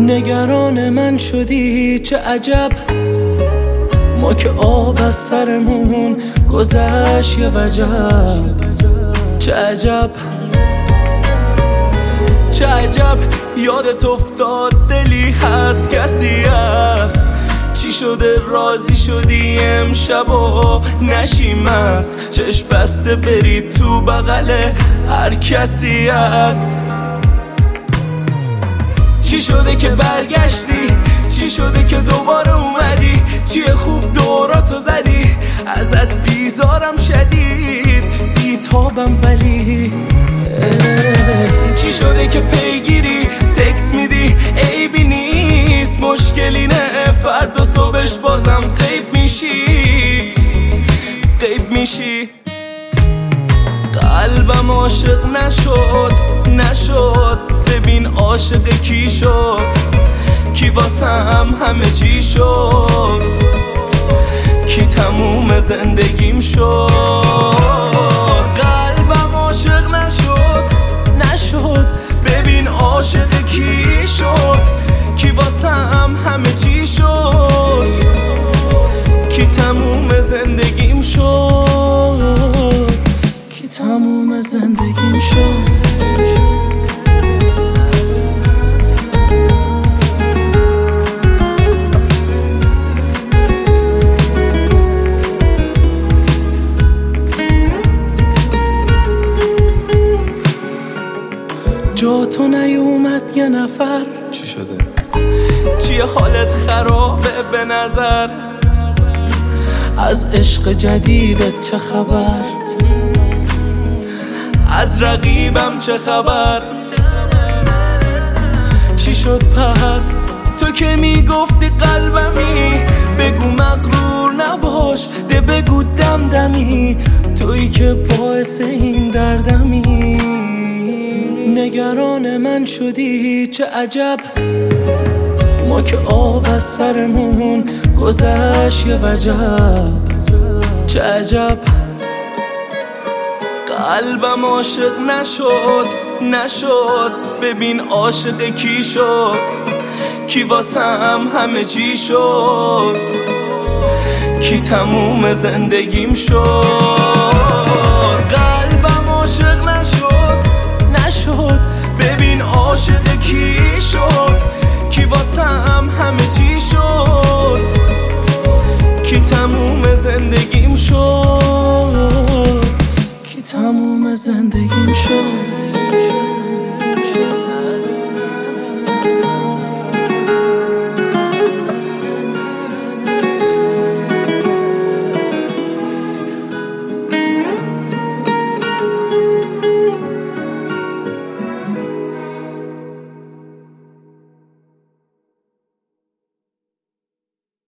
نگران من شدی چه عجب، ما که آب از سرمون گذشت یه وجب. چه عجب چه عجب یادت افتاد دلی هست کسی هست. چی شده راضی شدی امشب و نشیم است، چشم بسته بری تو بغل هر کسی هست. چی شده که برگشتی، چی شده که دوباره اومدی، چیه خوب دوراتو زدی، ازت بیزارم شدید بیتابم ولی چی شده که پیگیری تکس میدی عیبی نیست، مشکلی نه فردا صبحش بازم غیب میشی. قلبم عاشق نشد ببین عاشق کی شد، کی واسم همه چی شد، کی تموم زندگیم شد. قلبم عاشق نشد ببین عاشق کی شد، کی واسم همه چی شد، کی تموم زندگیم شد، کی تموم زندگیم شد. جا تو نیومد یه نفر، چی شده؟ چیه حالت خرابه به نظر، از عشق جدیدت چه خبر، از رقیبم چه خبر. چی شد پس تو که میگفتی قلبمی، بگو مغرور نباش ده بگو دمدمی، تویی که باعث این دردمی. نگران من شدی چه عجب، ما که آب از سرمون گذشت یه وجب. چه عجب قلبم عاشق نشد ببین عاشق کی شد، کی واسم همه چی شد، کی تموم زندگیم شد. قلبم عاشق نشد ببین عاشق کی شد، کی واسم همه چی شد، کی تموم زندگیم شد، کی تموم زندگیم شد.